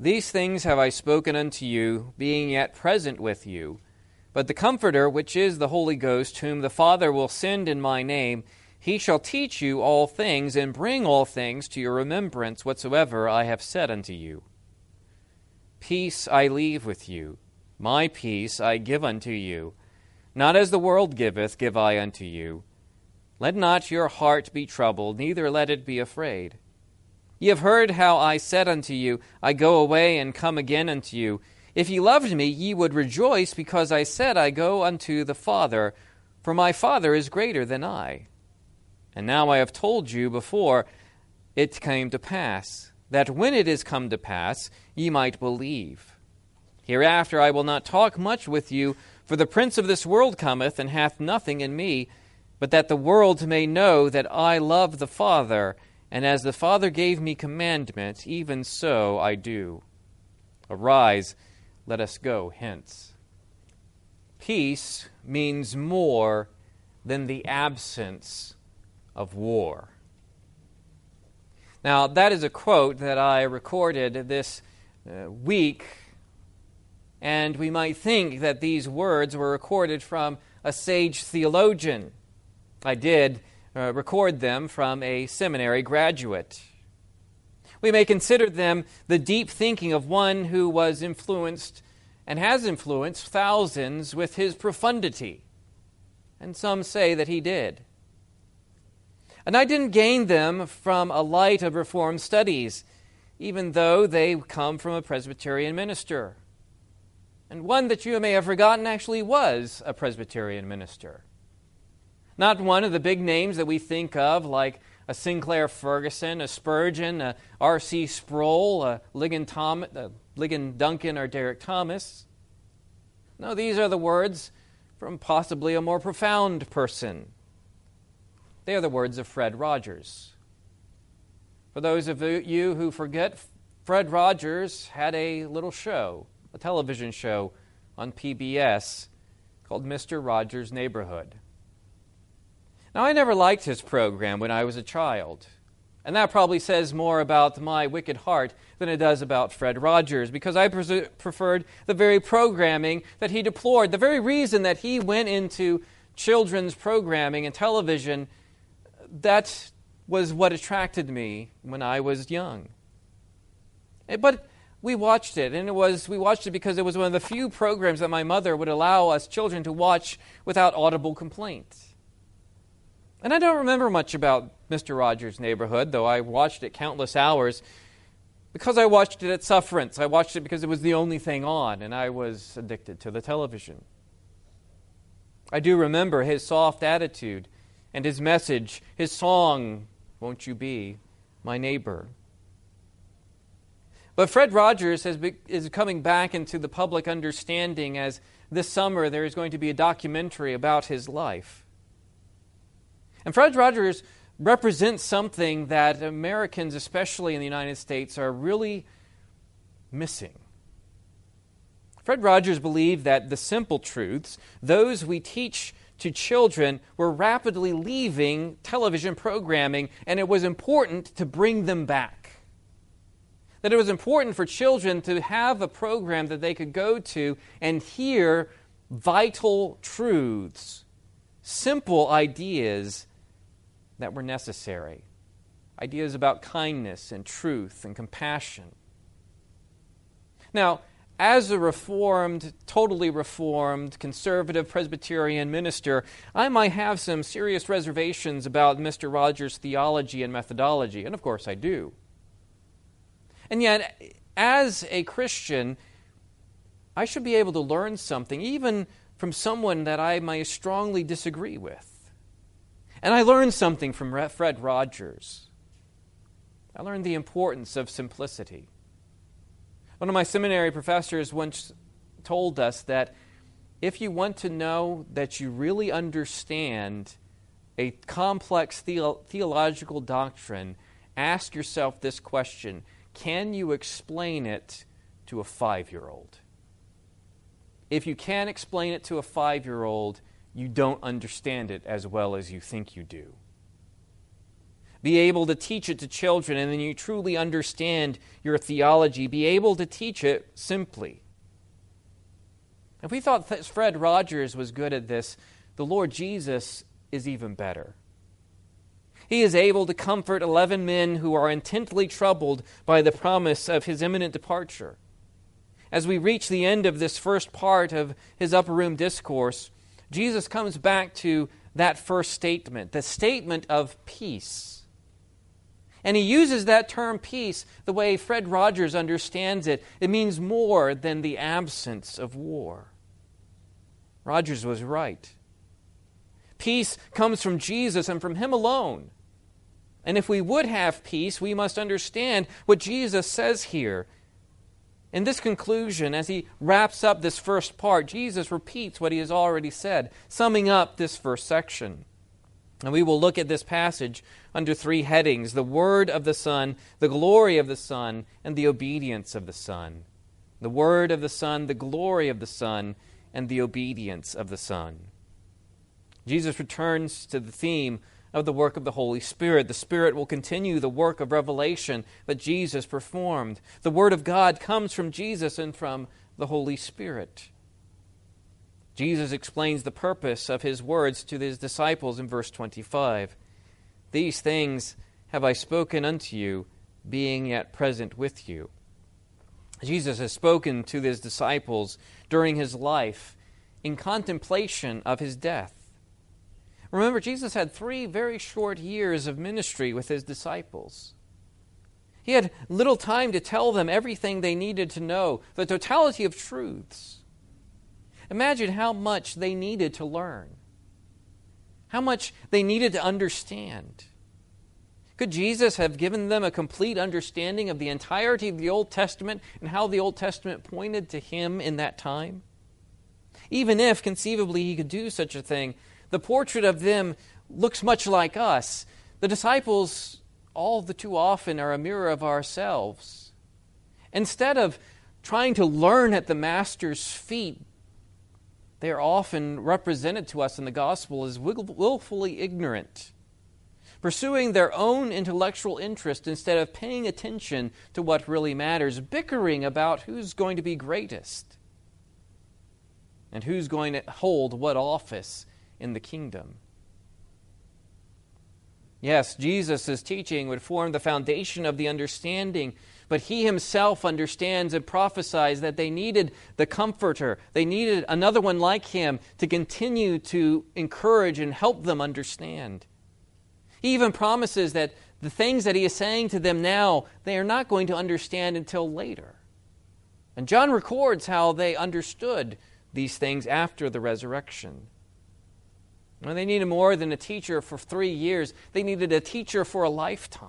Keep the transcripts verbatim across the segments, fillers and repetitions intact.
These things have I spoken unto you, being yet present with you. But the Comforter, which is the Holy Ghost, whom the Father will send in my name, he shall teach you all things, and bring all things to your remembrance whatsoever I have said unto you. Peace I leave with you, my peace I give unto you. Not as the world giveth, give I unto you. Let not your heart be troubled, neither let it be afraid. Ye have heard how I said unto you, I go away and come again unto you. If ye loved me, ye would rejoice, because I said, I go unto the Father, for my Father is greater than I. And now I have told you before it came to pass, that when it is come to pass, ye might believe. Hereafter I will not talk much with you, for the prince of this world cometh, and hath nothing in me, but that the world may know that I love the Father, and as the Father gave me commandment, even so I do. Arise, let us go hence. Peace means more than the absence of war. Now, that is a quote that I recorded this uh, week, and we might think that these words were recorded from a sage theologian. I did uh, record them from a seminary graduate. We may consider them the deep thinking of one who was influenced and has influenced thousands with his profundity. And some say that he did. And I didn't gain them from a light of Reformed studies, even though they come from a Presbyterian minister. And one that you may have forgotten actually was a Presbyterian minister. Not one of the big names that we think of, like a Sinclair Ferguson, a Spurgeon, a R C Sproul, a Ligon, Tom, a Ligon Duncan, or Derek Thomas. No, these are the words from possibly a more profound person. They are the words of Fred Rogers. For those of you who forget, Fred Rogers had a little show, a television show on P B S called Mister Rogers' Neighborhood. Now, I never liked his program when I was a child, and that probably says more about my wicked heart than it does about Fred Rogers, because I pres- preferred the very programming that he deplored. The very reason that he went into children's programming and television, that was what attracted me when I was young. But we watched it, and it was we watched it because it was one of the few programs that my mother would allow us children to watch without audible complaint. And I don't remember much about Mister Rogers' Neighborhood, though I watched it countless hours, because I watched it at sufferance. I watched it because it was the only thing on, and I was addicted to the television. I do remember his soft attitude and his message, his song, Won't You Be My Neighbor? But Fred Rogers has be, is coming back into the public understanding, as this summer there is going to be a documentary about his life. And Fred Rogers represents something that Americans, especially in the United States, are really missing. Fred Rogers believed that the simple truths, those we teach to children, were rapidly leaving television programming, and it was important to bring them back. That it was important for children to have a program that they could go to and hear vital truths, simple ideas that were necessary. Ideas about kindness and truth and compassion. Now, as a reformed, totally reformed, conservative Presbyterian minister, I might have some serious reservations about Mister Rogers' theology and methodology, and of course I do. And yet, as a Christian, I should be able to learn something, even from someone that I may strongly disagree with. And I learned something from Fred Rogers. I learned the importance of simplicity. One of my seminary professors once told us that if you want to know that you really understand a complex theo- theological doctrine, ask yourself this question: can you explain it to a five-year-old? If you can't explain it to a five-year-old, you don't understand it as well as you think you do. Be able to teach it to children, and then you truly understand your theology. Be able to teach it simply. If we thought that Fred Rogers was good at this, the Lord Jesus is even better. He is able to comfort eleven men who are intently troubled by the promise of his imminent departure. As we reach the end of this first part of his upper room discourse, Jesus comes back to that first statement, the statement of peace. And he uses that term peace the way Fred Rogers understands it. It means more than the absence of war. Rogers was right. Peace comes from Jesus and from Him alone. And if we would have peace, we must understand what Jesus says here. In this conclusion, as he wraps up this first part, Jesus repeats what he has already said, summing up this first section. And we will look at this passage under three headings: the word of the Son, the glory of the Son, and the obedience of the Son. The word of the Son, the glory of the Son, and the obedience of the Son. Jesus returns to the theme of the work of the Holy Spirit. The Spirit will continue the work of revelation that Jesus performed. The Word of God comes from Jesus and from the Holy Spirit. Jesus explains the purpose of His words to His disciples in verse twenty-five. These things have I spoken unto you, being yet present with you. Jesus has spoken to His disciples during His life in contemplation of His death. Remember, Jesus had three very short years of ministry with His disciples. He had little time to tell them everything they needed to know, the totality of truths. Imagine how much they needed to learn, how much they needed to understand. Could Jesus have given them a complete understanding of the entirety of the Old Testament and how the Old Testament pointed to Him in that time? Even if, conceivably, He could do such a thing, the portrait of them looks much like us. The disciples, all the too often, are a mirror of ourselves. Instead of trying to learn at the Master's feet, they are often represented to us in the gospel as willfully ignorant, pursuing their own intellectual interest instead of paying attention to what really matters, bickering about who's going to be greatest and who's going to hold what office in the kingdom. Yes, Jesus' teaching would form the foundation of the understanding, but He Himself understands and prophesies that they needed the Comforter. They needed another one like Him to continue to encourage and help them understand. He even promises that the things that He is saying to them now, they are not going to understand until later. And John records how they understood these things after the resurrection. When they needed more than a teacher for three years, they needed a teacher for a lifetime.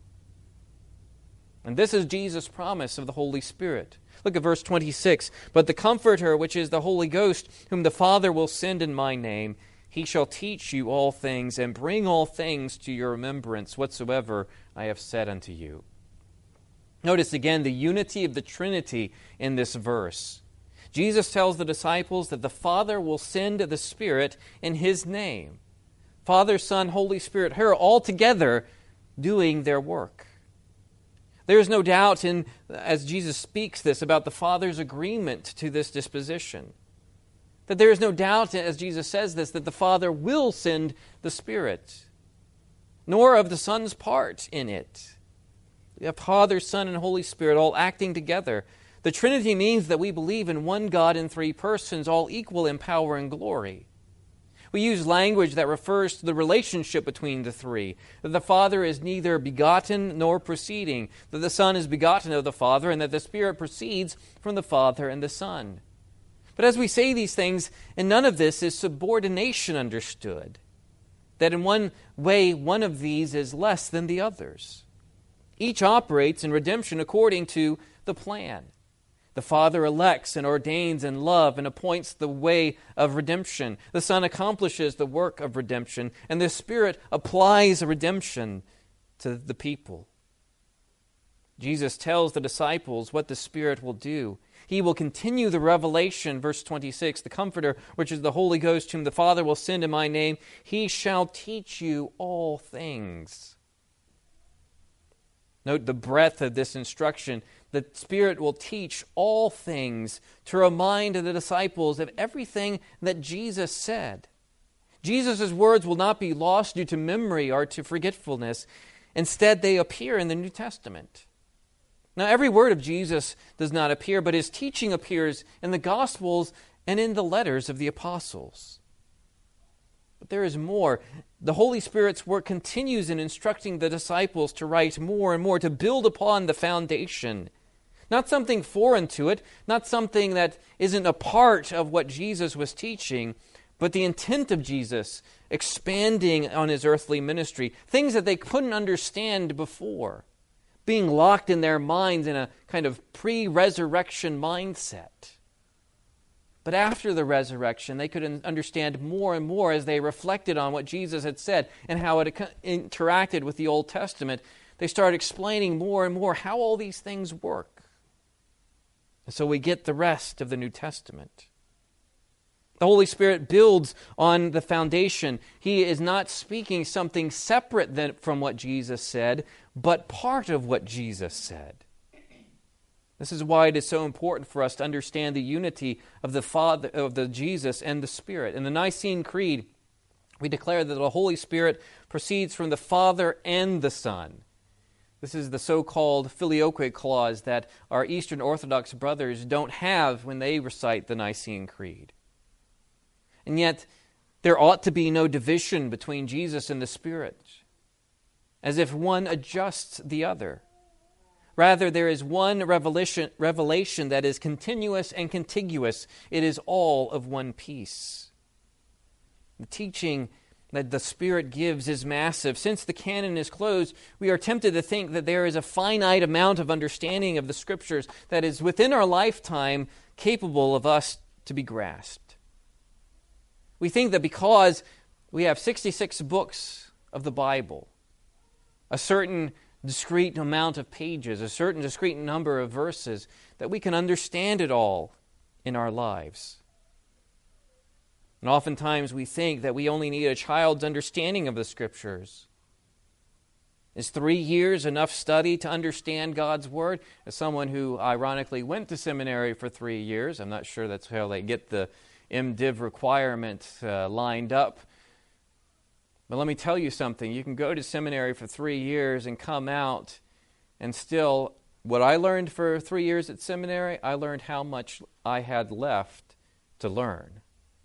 And this is Jesus' promise of the Holy Spirit. Look at verse twenty-six. But the Comforter, which is the Holy Ghost, whom the Father will send in my name, He shall teach you all things, and bring all things to your remembrance, whatsoever I have said unto you. Notice again the unity of the Trinity in this verse. Jesus tells the disciples that the Father will send the Spirit in His name. Father, Son, Holy Spirit, here all together doing their work. There is no doubt, in, as Jesus speaks this, about the Father's agreement to this disposition. That there is no doubt, as Jesus says this, that the Father will send the Spirit, nor of the Son's part in it. We have Father, Son, and Holy Spirit all acting together. The Trinity means that we believe in one God in three persons, all equal in power and glory. We use language that refers to the relationship between the three, that the Father is neither begotten nor proceeding, that the Son is begotten of the Father, and that the Spirit proceeds from the Father and the Son. But as we say these things, in none of this is subordination understood, that in one way one of these is less than the others. Each operates in redemption according to the plan. The Father elects and ordains in love and appoints the way of redemption. The Son accomplishes the work of redemption, and the Spirit applies redemption to the people. Jesus tells the disciples what the Spirit will do. He will continue the revelation, verse twenty-six, the Comforter, which is the Holy Ghost, whom the Father will send in my name. He shall teach you all things. Note the breadth of this instruction. The Spirit will teach all things to remind the disciples of everything that Jesus said. Jesus' words will not be lost due to memory or to forgetfulness. Instead, they appear in the New Testament. Now, every word of Jesus does not appear, but his teaching appears in the Gospels and in the letters of the apostles. But there is more. The Holy Spirit's work continues in instructing the disciples to write more and more, to build upon the foundation. Not something foreign to it, not something that isn't a part of what Jesus was teaching, but the intent of Jesus expanding on his earthly ministry, things that they couldn't understand before, being locked in their minds in a kind of pre-resurrection mindset. But after the resurrection, they could understand more and more as they reflected on what Jesus had said and how it interacted with the Old Testament. They started explaining more and more how all these things work. And so we get the rest of the New Testament. The Holy Spirit builds on the foundation. He is not speaking something separate than, from what Jesus said, but part of what Jesus said. This is why it is so important for us to understand the unity of the Father, of the Jesus and the Spirit. In the Nicene Creed, we declare that the Holy Spirit proceeds from the Father and the Son. This is the so-called filioque clause that our Eastern Orthodox brothers don't have when they recite the Nicene Creed. And yet, there ought to be no division between Jesus and the Spirit, as if one adjusts the other. Rather, there is one revelation, revelation that is continuous and contiguous. It is all of one piece. The teaching that the Spirit gives is massive. Since the canon is closed, we are tempted to think that there is a finite amount of understanding of the Scriptures that is within our lifetime capable of us to be grasped. We think that because we have sixty-six books of the Bible, a certain discrete amount of pages, a certain discrete number of verses, that we can understand it all in our lives. And oftentimes we think that we only need a child's understanding of the Scriptures. Is three years enough study to understand God's Word? As someone who ironically went to seminary for three years, I'm not sure that's how they get the MDiv requirement uh, lined up. But let me tell you something. You can go to seminary for three years and come out and still, what I learned for three years at seminary, I learned how much I had left to learn.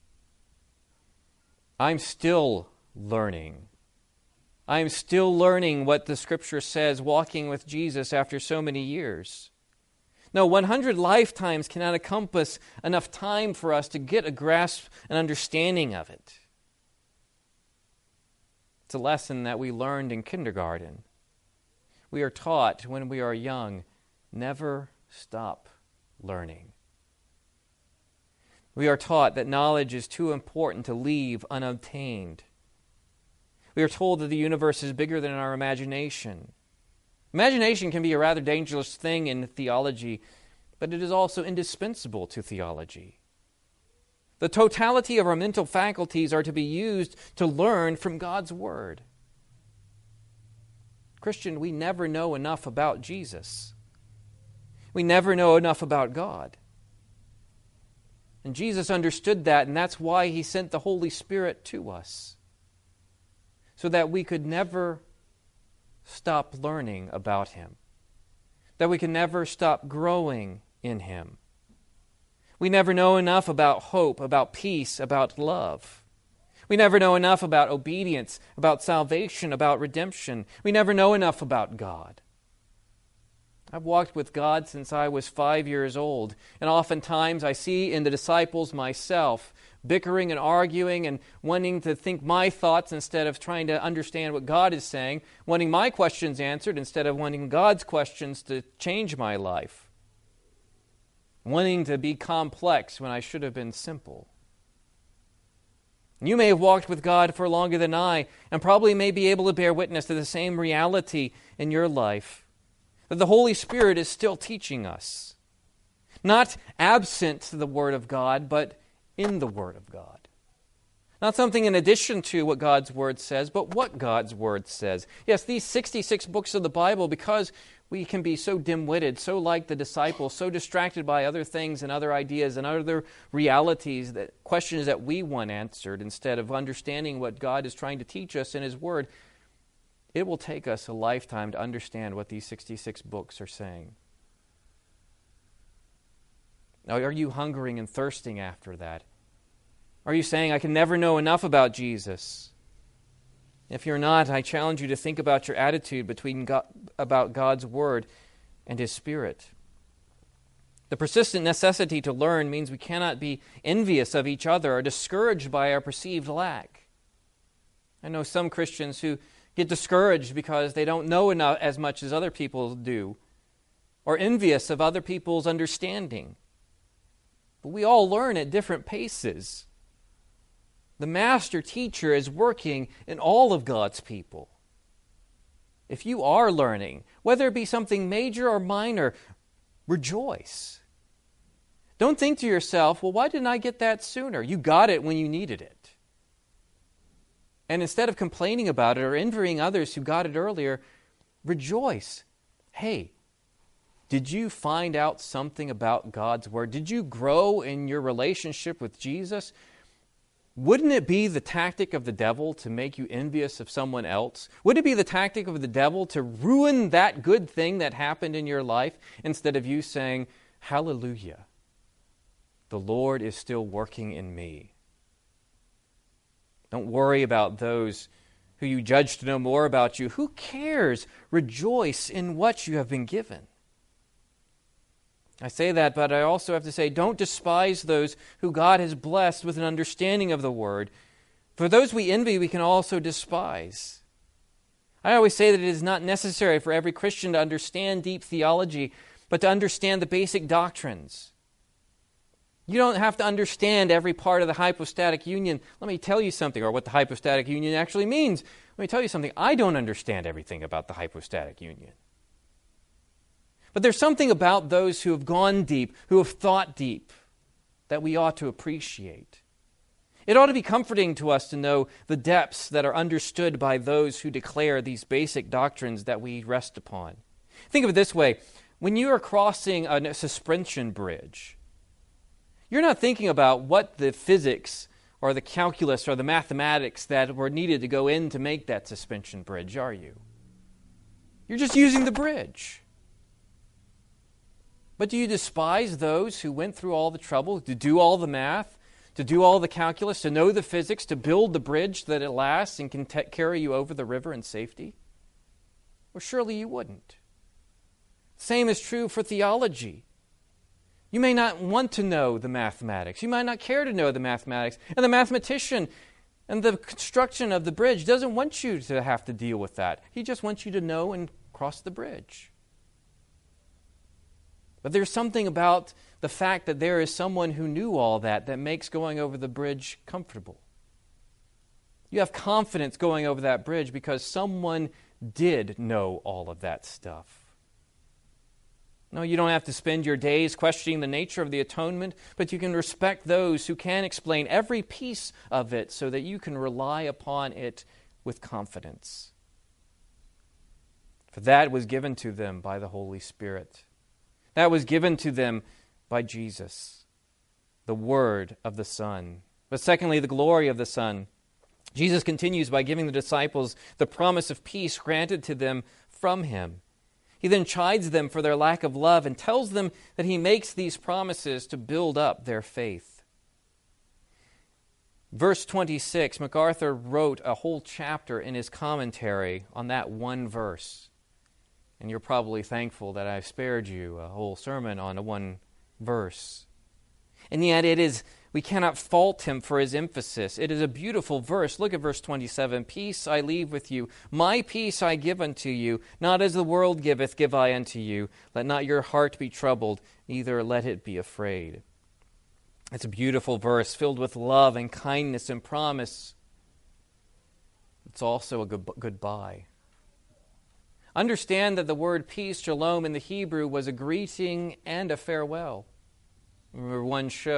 I'm still learning. I'm still learning what the Scripture says, walking with Jesus after so many years. No, one hundred lifetimes cannot encompass enough time for us to get a grasp and understanding of it. It's a lesson that we learned in kindergarten. We are taught when we are young, never stop learning. We are taught that knowledge is too important to leave unobtained. We are told that the universe is bigger than our imagination. Imagination can be a rather dangerous thing in theology, but it is also indispensable to theology. The totality of our mental faculties are to be used to learn from God's Word. Christian, we never know enough about Jesus. We never know enough about God. And Jesus understood that, and that's why He sent the Holy Spirit to us, so that we could never stop learning about Him, that we can never stop growing in Him. We never know enough about hope, about peace, about love. We never know enough about obedience, about salvation, about redemption. We never know enough about God. I've walked with God since I was five years old, and oftentimes I see in the disciples myself bickering and arguing and wanting to think my thoughts instead of trying to understand what God is saying, wanting my questions answered instead of wanting God's questions to change my life, wanting to be complex when I should have been simple. You may have walked with God for longer than I, and probably may be able to bear witness to the same reality in your life, that the Holy Spirit is still teaching us, not absent to the Word of God, but in the Word of God. Not something in addition to what God's Word says, but what God's Word says. Yes, these sixty-six books of the Bible, because we can be so dim-witted, so like the disciples, so distracted by other things and other ideas and other realities, that questions that we want answered instead of understanding what God is trying to teach us in His Word, it will take us a lifetime to understand what these sixty-six books are saying. Now, are you hungering and thirsting after that? Are you saying, I can never know enough about Jesus? If you're not, I challenge you to think about your attitude between God, about God's Word and His Spirit. The persistent necessity to learn means we cannot be envious of each other or discouraged by our perceived lack. I know some Christians who get discouraged because they don't know enough as much as other people do, or envious of other people's understanding. But we all learn at different paces. The master teacher is working in all of God's people. If you are learning, whether it be something major or minor, rejoice. Don't think to yourself, well, why didn't I get that sooner? You got it when you needed it. And instead of complaining about it or envying others who got it earlier, rejoice. Hey, did you find out something about God's Word? Did you grow in your relationship with Jesus? Wouldn't it be the tactic of the devil to make you envious of someone else? Would it be the tactic of the devil to ruin that good thing that happened in your life instead of you saying, hallelujah, the Lord is still working in me? Don't worry about those who you judge to know more about you. Who cares? Rejoice in what you have been given. I say that, but I also have to say, don't despise those who God has blessed with an understanding of the Word. For those we envy, we can also despise. I always say that it is not necessary for every Christian to understand deep theology, but to understand the basic doctrines. You don't have to understand every part of the hypostatic union. Let me tell you something, or what the hypostatic union actually means. Let me tell you something. I don't understand everything about the hypostatic union. But there's something about those who have gone deep, who have thought deep, that we ought to appreciate. It ought to be comforting to us to know the depths that are understood by those who declare these basic doctrines that we rest upon. Think of it this way. When you are crossing a suspension bridge, you're not thinking about what the physics or the calculus or the mathematics that were needed to go in to make that suspension bridge, are you? You're just using the bridge. But do you despise those who went through all the trouble, to do all the math, to do all the calculus, to know the physics, to build the bridge that it lasts and can t- carry you over the river in safety? Well, surely you wouldn't. Same is true for theology. You may not want to know the mathematics. You might not care to know the mathematics. And the mathematician and the construction of the bridge doesn't want you to have to deal with that. He just wants you to know and cross the bridge. But there's something about the fact that there is someone who knew all that that makes going over the bridge comfortable. You have confidence going over that bridge because someone did know all of that stuff. No, you don't have to spend your days questioning the nature of the atonement, but you can respect those who can explain every piece of it so that you can rely upon it with confidence. For that was given to them by the Holy Spirit. That was given to them by Jesus, the Word of the Son. But secondly, the glory of the Son. Jesus continues by giving the disciples the promise of peace granted to them from Him. He then chides them for their lack of love and tells them that He makes these promises to build up their faith. Verse twenty-six, MacArthur wrote a whole chapter in his commentary on that one verse. And you're probably thankful that I spared you a whole sermon on a one verse. And yet it is, we cannot fault him for his emphasis. It is a beautiful verse. Look at verse twenty-seven. Peace I leave with you. My peace I give unto you. Not as the world giveth, give I unto you. Let not your heart be troubled, neither let it be afraid. It's a beautiful verse filled with love and kindness and promise. It's also a good, goodbye. Understand that the word peace, shalom, in the Hebrew was a greeting and a farewell. I remember one show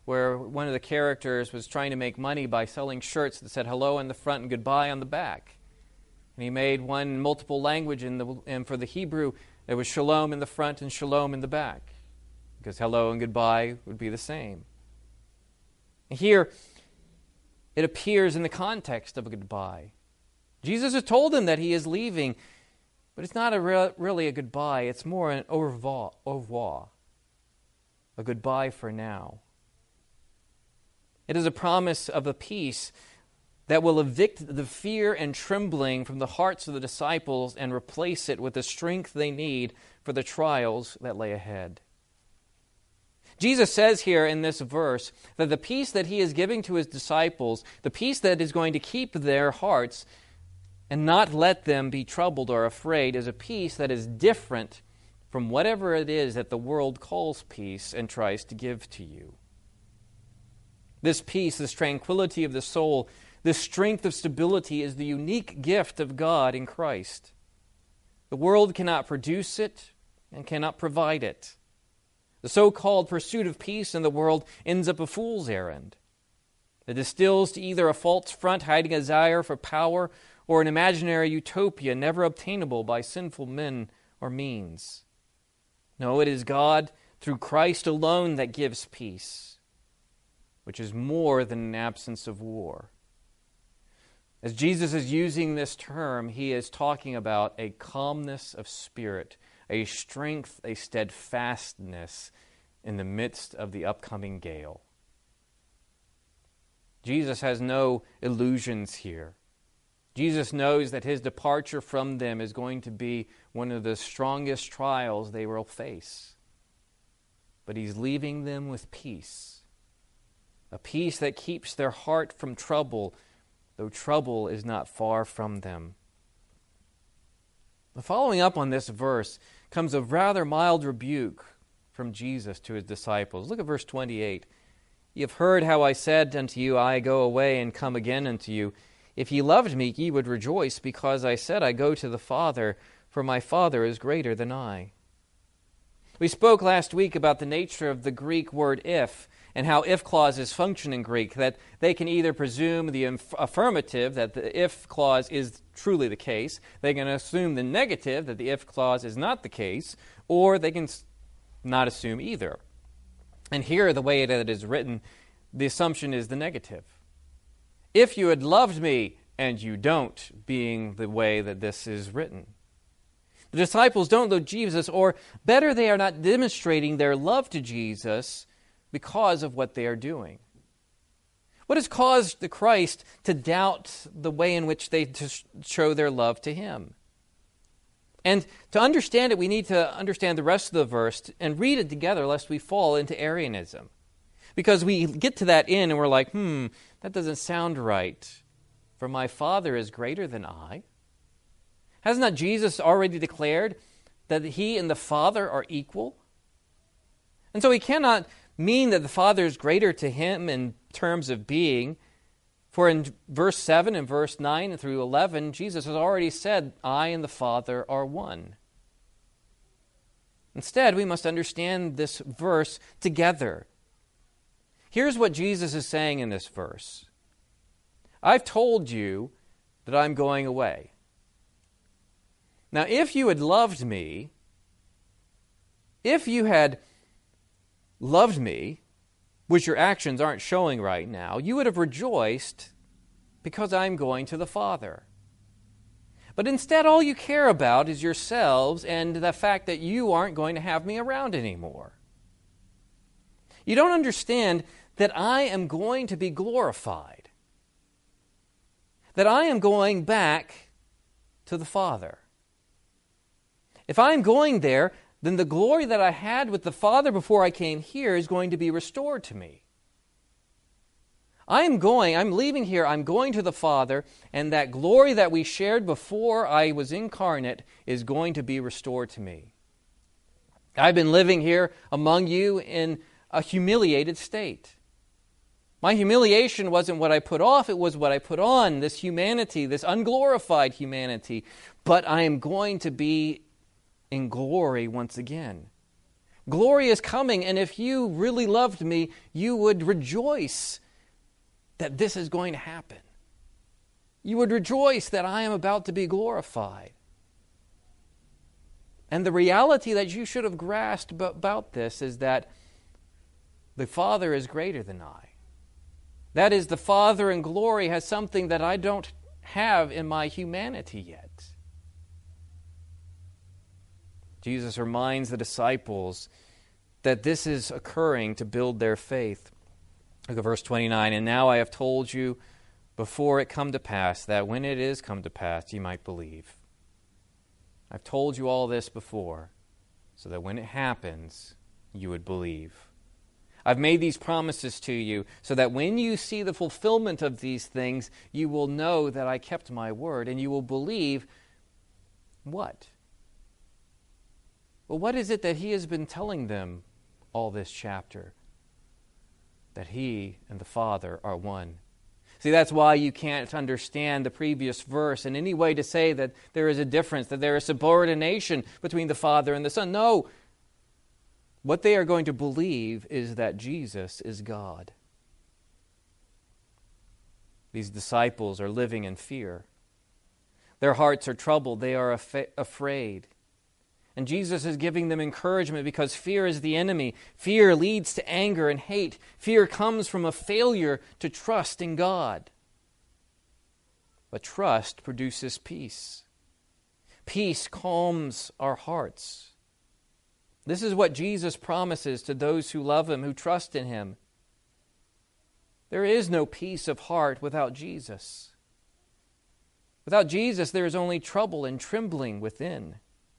where one of the characters was trying to make money by selling shirts that said hello on the front and goodbye on the back. And he made one in multiple language, in the, and for the Hebrew, there was shalom in the front and shalom in the back, because hello and goodbye would be the same. Here, it appears in the context of a goodbye. Jesus has told him that he is leaving, but it's not a re- really a goodbye. It's more an au revoir, au revoir, a goodbye for now. It is a promise of a peace that will evict the fear and trembling from the hearts of the disciples and replace it with the strength they need for the trials that lay ahead. Jesus says here in this verse that the peace that he is giving to his disciples, the peace that is going to keep their hearts and not let them be troubled or afraid, is a peace that is different from whatever it is that the world calls peace and tries to give to you. This peace, this tranquility of the soul, this strength of stability is the unique gift of God in Christ. The world cannot produce it and cannot provide it. The so-called pursuit of peace in the world ends up a fool's errand. It distills to either a false front hiding a desire for power or an imaginary utopia never obtainable by sinful men or means. No, it is God through Christ alone that gives peace, which is more than an absence of war. As Jesus is using this term, he is talking about a calmness of spirit, a strength, a steadfastness in the midst of the upcoming gale. Jesus has no illusions here. Jesus knows that his departure from them is going to be one of the strongest trials they will face. But he's leaving them with peace, a peace that keeps their heart from trouble, though trouble is not far from them. Following up on this verse comes a rather mild rebuke from Jesus to his disciples. Look at verse twenty-eight. "Ye have heard how I said unto you, I go away and come again unto you. If ye loved me, ye would rejoice, because I said, I go to the Father, for my Father is greater than I." We spoke last week about the nature of the Greek word if, and how if clauses function in Greek, that they can either presume the inf- affirmative, that the if clause is truly the case, they can assume the negative, that the if clause is not the case, or they can s- not assume either. And here, the way that it is written, the assumption is the negative. If you had loved me, and you don't, being the way that this is written. The disciples don't love Jesus, or better, they are not demonstrating their love to Jesus because of what they are doing. What has caused the Christ to doubt the way in which they show their love to him? And to understand it, we need to understand the rest of the verse and read it together, lest we fall into Arianism. Because we get to that end and we're like, hmm, that doesn't sound right. For my Father is greater than I. Has not Jesus already declared that he and the Father are equal? And so he cannot mean that the Father is greater to him in terms of being. For in verse seven and verse nine through eleven, Jesus has already said, I and the Father are one. Instead, we must understand this verse together. Here's what Jesus is saying in this verse. I've told you that I'm going away. Now, if you had loved me, if you had loved me, which your actions aren't showing right now, you would have rejoiced because I'm going to the Father. But instead, all you care about is yourselves and the fact that you aren't going to have me around anymore. You don't understand that I am going to be glorified, that I am going back to the Father. If I am going there, then the glory that I had with the Father before I came here is going to be restored to me. I am going, I'm leaving here, I'm going to the Father, and that glory that we shared before I was incarnate is going to be restored to me. I've been living here among you in a humiliated state. My humiliation wasn't what I put off, it was what I put on, this humanity, this unglorified humanity. But I am going to be in glory once again. Glory is coming, and if you really loved me, you would rejoice that this is going to happen. You would rejoice that I am about to be glorified. And the reality that you should have grasped about this is that the Father is greater than I. That is, the Father in glory has something that I don't have in my humanity yet. Jesus reminds the disciples that this is occurring to build their faith. Look at verse twenty-nine. And now I have told you before it come to pass, that when it is come to pass, you might believe. I've told you all this before, so that when it happens, you would believe. I've made these promises to you, so that when you see the fulfillment of these things, you will know that I kept my word, and you will believe what? Well, what is it that he has been telling them all this chapter? That he and the Father are one. See, that's why you can't understand the previous verse in any way to say that there is a difference, that there is subordination between the Father and the Son. No. What they are going to believe is that Jesus is God. These disciples are living in fear. Their hearts are troubled. They are af- afraid. And Jesus is giving them encouragement because fear is the enemy. Fear leads to anger and hate. Fear comes from a failure to trust in God. But trust produces peace. Peace calms our hearts. This is what Jesus promises to those who love Him, who trust in Him. There is no peace of heart without Jesus. Without Jesus, there is only trouble and trembling within.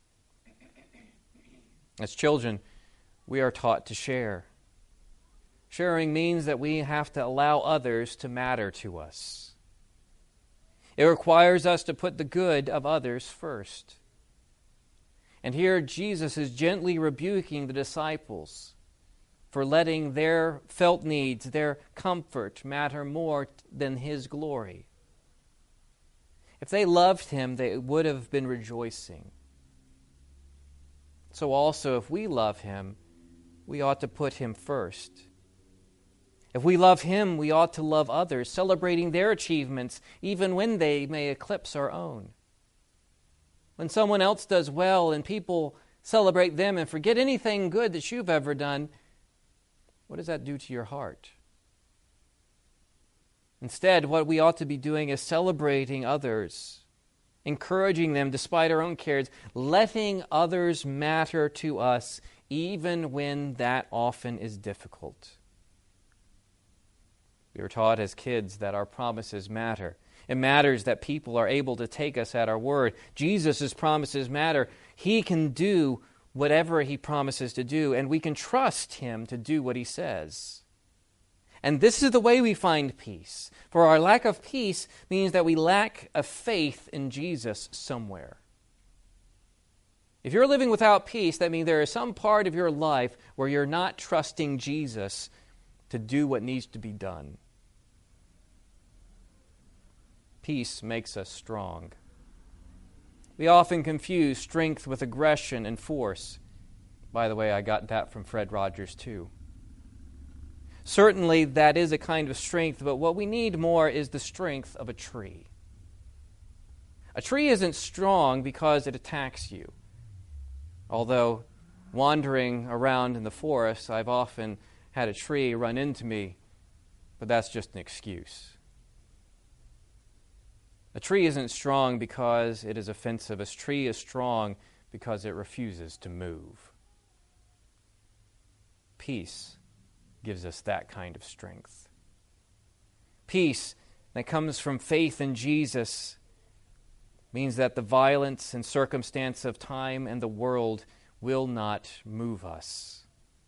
As children, we are taught to share. Sharing means that we have to allow others to matter to us. It requires us to put the good of others first. And here Jesus is gently rebuking the disciples for letting their felt needs, their comfort, matter more than His glory. If they loved Him, they would have been rejoicing. So also, if we love Him, we ought to put Him first. If we love Him, we ought to love others, celebrating their achievements, even when they may eclipse our own. When someone else does well and people celebrate them and forget anything good that you've ever done, what does that do to your heart? Instead, what we ought to be doing is celebrating others, encouraging them despite our own cares, letting others matter to us even when that often is difficult. We were taught as kids that our promises matter. It matters that people are able to take us at our word. Jesus' promises matter. He can do whatever He promises to do, and we can trust Him to do what He says. And this is the way we find peace. For our lack of peace means that we lack a faith in Jesus somewhere. If you're living without peace, that means there is some part of your life where you're not trusting Jesus to do what needs to be done. Peace makes us strong. We often confuse strength with aggression and force. By the way, I got that from Fred Rogers too. Certainly, that is a kind of strength, but what we need more is the strength of a tree. A tree isn't strong because it attacks you. Although, wandering around in the forest, I've often had a tree run into me, but that's just an excuse. A tree isn't strong because it is offensive. A tree is strong because it refuses to move. Peace gives us that kind of strength. Peace that comes from faith in Jesus means that the violence and circumstance of time and the world will not move us.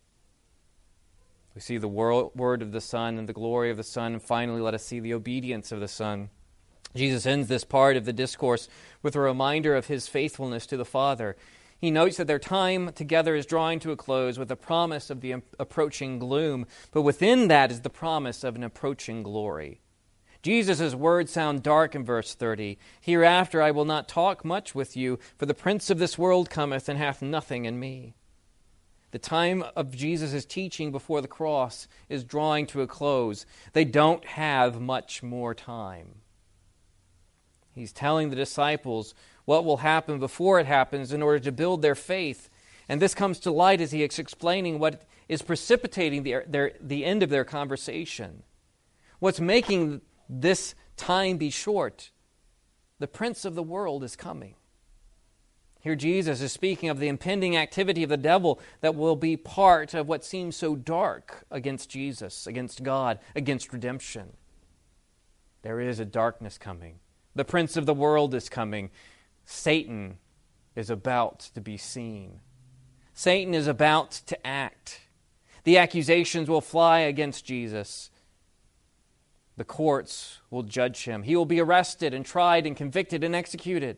We see the word of the Son and the glory of the Son, and finally let us see the obedience of the Son. Jesus ends this part of the discourse with a reminder of His faithfulness to the Father. He notes that their time together is drawing to a close with a promise of the approaching gloom, but within that is the promise of an approaching glory. Jesus' words sound dark in verse thirty. Hereafter I will not talk much with you, for the prince of this world cometh and hath nothing in me. The time of Jesus' teaching before the cross is drawing to a close. They don't have much more time. He's telling the disciples what will happen before it happens in order to build their faith. And this comes to light as he is explaining what is precipitating the, their, the end of their conversation. What's making this time be short? The prince of the world is coming. Here Jesus is speaking of the impending activity of the devil that will be part of what seems so dark against Jesus, against God, against redemption. There is a darkness coming. The prince of the world is coming. Satan is about to be seen. Satan is about to act. The accusations will fly against Jesus. The courts will judge him. He will be arrested and tried and convicted and executed.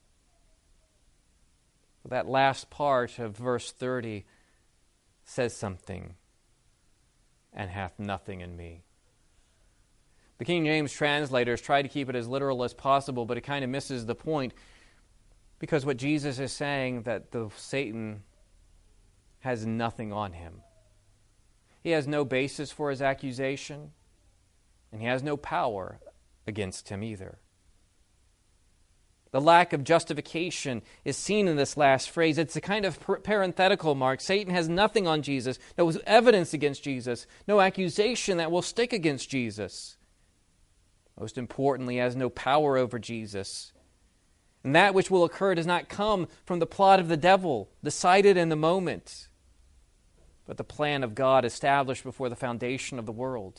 But that last part of verse thirty says something, and hath nothing in me. The King James translators try to keep it as literal as possible, but it kind of misses the point, because what Jesus is saying, that the Satan has nothing on him. He has no basis for his accusation, and he has no power against him either. The lack of justification is seen in this last phrase. It's a kind of parenthetical mark. Satan has nothing on Jesus, no evidence against Jesus, no accusation that will stick against Jesus. Most importantly, he has no power over Jesus. And that which will occur does not come from the plot of the devil, decided in the moment, but the plan of God established before the foundation of the world.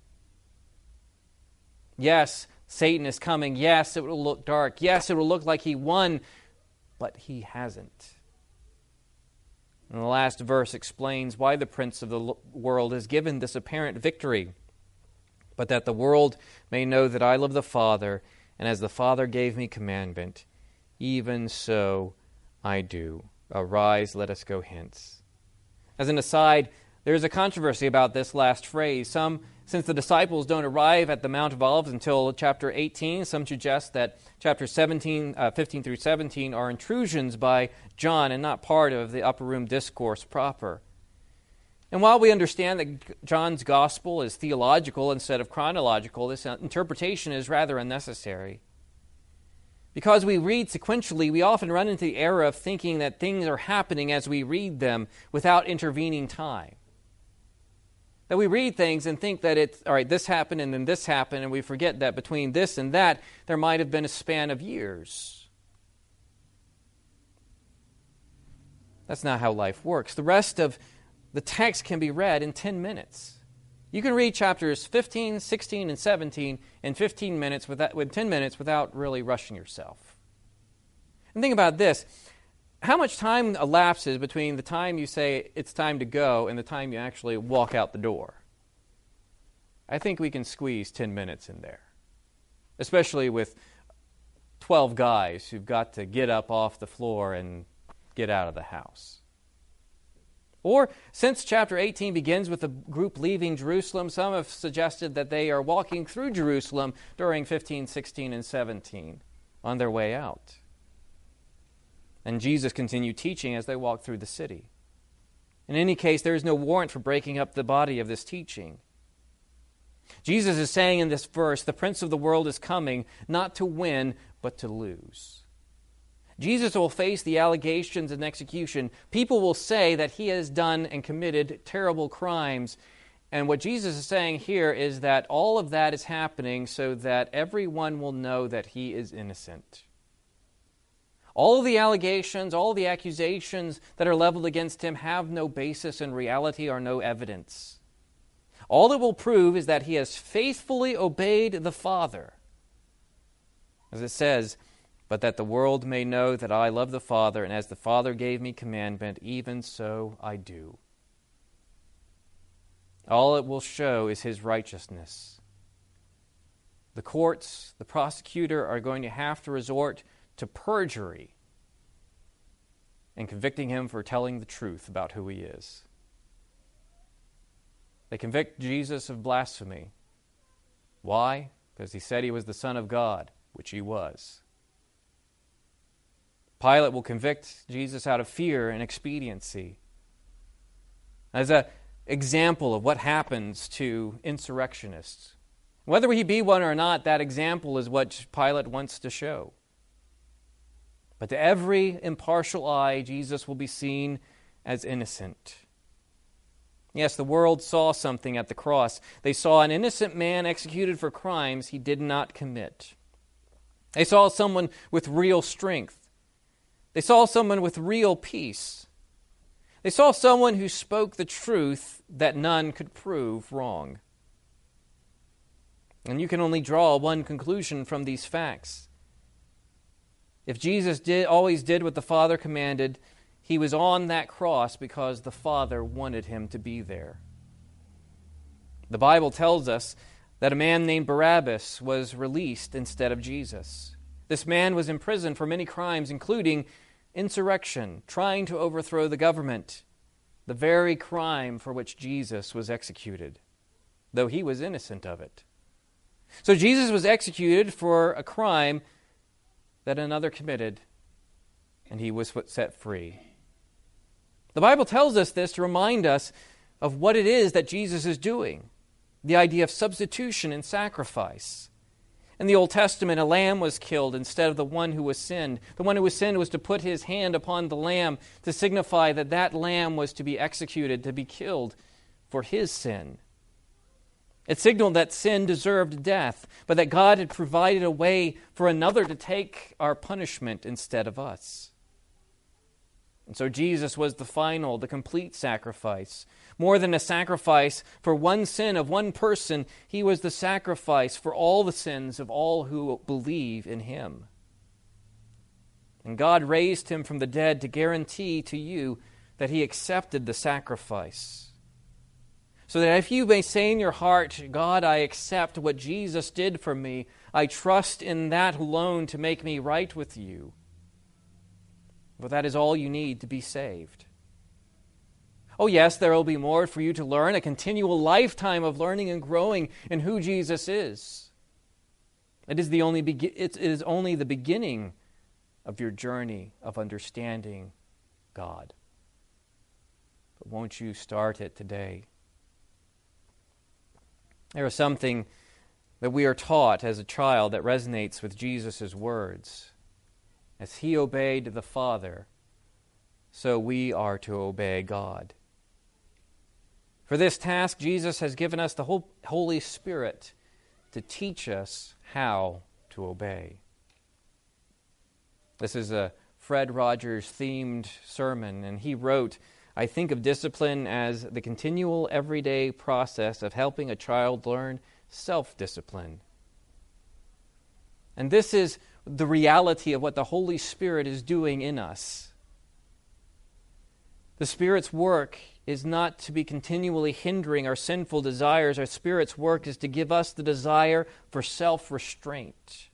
Yes, Satan is coming. Yes, it will look dark. Yes, it will look like he won, but he hasn't. And the last verse explains why the prince of the world is given this apparent victory. But that the world may know that I love the Father, and as the Father gave me commandment, even so I do. Arise, let us go hence. As an aside, there is a controversy about this last phrase. Some, since the disciples don't arrive at the Mount of Olives until chapter eighteen, some suggest that chapter seventeen, uh, fifteen through seventeen are intrusions by John and not part of the upper room discourse proper. And while we understand that John's gospel is theological instead of chronological, this interpretation is rather unnecessary. Because we read sequentially, we often run into the error of thinking that things are happening as we read them without intervening time. That we read things and think that it's, all right, this happened and then this happened, and we forget that between this and that, there might have been a span of years. That's not how life works. The rest of the text can be read in ten minutes. You can read chapters fifteen, sixteen, and seventeen in fifteen minutes without, with ten minutes without really rushing yourself. And think about this. How much time elapses between the time you say it's time to go and the time you actually walk out the door? I think we can squeeze ten minutes in there. Especially with twelve guys who've got to get up off the floor and get out of the house. Or, since chapter eighteen begins with the group leaving Jerusalem, some have suggested that they are walking through Jerusalem during fifteen, sixteen, and seventeen on their way out. And Jesus continued teaching as they walked through the city. In any case, there is no warrant for breaking up the body of this teaching. Jesus is saying in this verse, the prince of the world is coming not to win, but to lose. Jesus will face the allegations and execution. People will say that he has done and committed terrible crimes. And what Jesus is saying here is that all of that is happening so that everyone will know that he is innocent. All of the allegations, all of the accusations that are leveled against him have no basis in reality or no evidence. All it will prove is that he has faithfully obeyed the Father. As it says, but that the world may know that I love the Father, and as the Father gave me commandment, even so I do. All it will show is his righteousness. The courts, the prosecutor are going to have to resort to perjury in convicting him for telling the truth about who he is. They convict Jesus of blasphemy. Why? Because he said he was the Son of God, which he was. Pilate will convict Jesus out of fear and expediency. as an example of what happens to insurrectionists. Whether he be one or not, that example is what Pilate wants to show. But to every impartial eye, Jesus will be seen as innocent. Yes, the world saw something at the cross. They saw an innocent man executed for crimes he did not commit. They saw someone with real strength. They saw someone with real peace. They saw someone who spoke the truth that none could prove wrong. And you can only draw one conclusion from these facts. If Jesus did always did what the Father commanded, he was on that cross because the Father wanted him to be there. The Bible tells us that a man named Barabbas was released instead of Jesus. This man was imprisoned for many crimes, including insurrection, trying to overthrow the government, the very crime for which Jesus was executed, though he was innocent of it. So Jesus was executed for a crime that another committed, and he was set free. The Bible tells us this to remind us of what it is that Jesus is doing, the idea of substitution and sacrifice. In the Old Testament, a lamb was killed instead of the one who was sinned. The one who was sinned was to put his hand upon the lamb to signify that that lamb was to be executed, to be killed for his sin. It signaled that sin deserved death, but that God had provided a way for another to take our punishment instead of us. And so Jesus was the final, the complete sacrifice. More than a sacrifice for one sin of one person, he was the sacrifice for all the sins of all who believe in him. And God raised him from the dead to guarantee to you that he accepted the sacrifice. So that if you may say in your heart, God, I accept what Jesus did for me, I trust in that alone to make me right with you. Well, that is all you need to be saved. Oh yes, there will be more for you to learn, a continual lifetime of learning and growing in who Jesus is. It is the only be- it is only the beginning of your journey of understanding God. But won't you start it today? There is something that we are taught as a child that resonates with Jesus' words. As he obeyed the Father, so we are to obey God. For this task, Jesus has given us the Holy Spirit to teach us how to obey. This is a Fred Rogers themed sermon, and he wrote, I think of discipline as the continual everyday process of helping a child learn self-discipline. And this is the reality of what the Holy Spirit is doing in us. The Spirit's work is not to be continually hindering our sinful desires. Our Spirit's work is to give us the desire for self-restraint.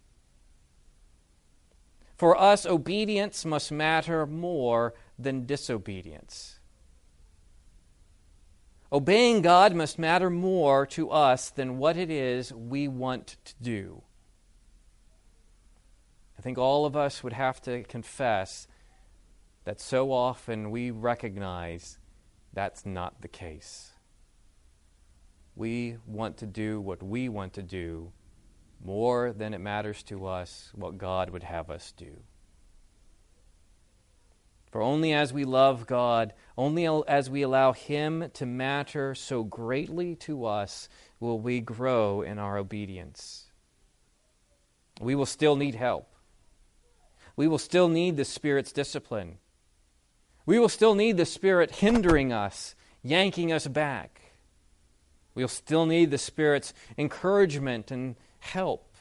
For us, obedience must matter more than disobedience. Obeying God must matter more to us than what it is we want to do. I think all of us would have to confess that so often we recognize that's not the case. We want to do what we want to do more than it matters to us what God would have us do. For only as we love God, only as we allow Him to matter so greatly to us, will we grow in our obedience. We will still need help. We will still need the Spirit's discipline. We will still need the Spirit hindering us, yanking us back. We'll still need the Spirit's encouragement and help.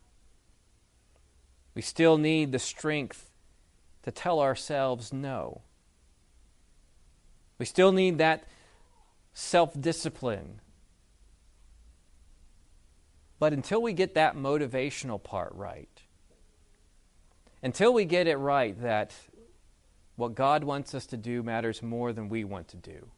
We still need the strength to tell ourselves no. We still need that self-discipline. But until we get that motivational part right, until we get it right that what God wants us to do matters more than we want to do,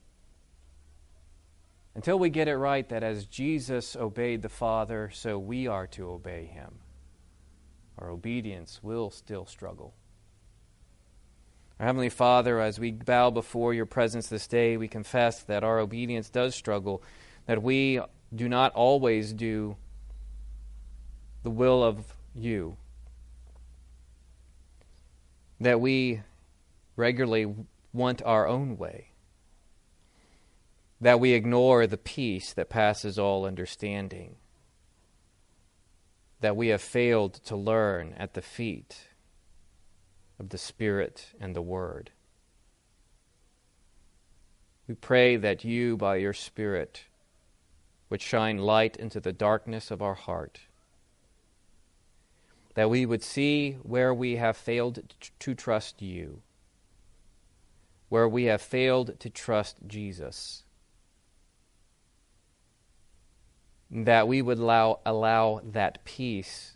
until we get it right that as Jesus obeyed the Father, so we are to obey Him, our obedience will still struggle. Our Heavenly Father, as we bow before your presence this day, we confess that our obedience does struggle, that we do not always do the will of you, that we regularly want our own way, that we ignore the peace that passes all understanding, that we have failed to learn at the feet of the Spirit and the Word. We pray that you, by your Spirit, would shine light into the darkness of our heart, that we would see where we have failed to trust you, where we have failed to trust Jesus, that we would allow, allow that peace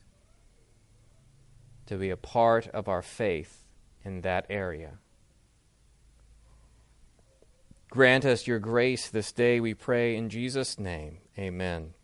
to be a part of our faith in that area. Grant us your grace this day, we pray in Jesus' name. Amen.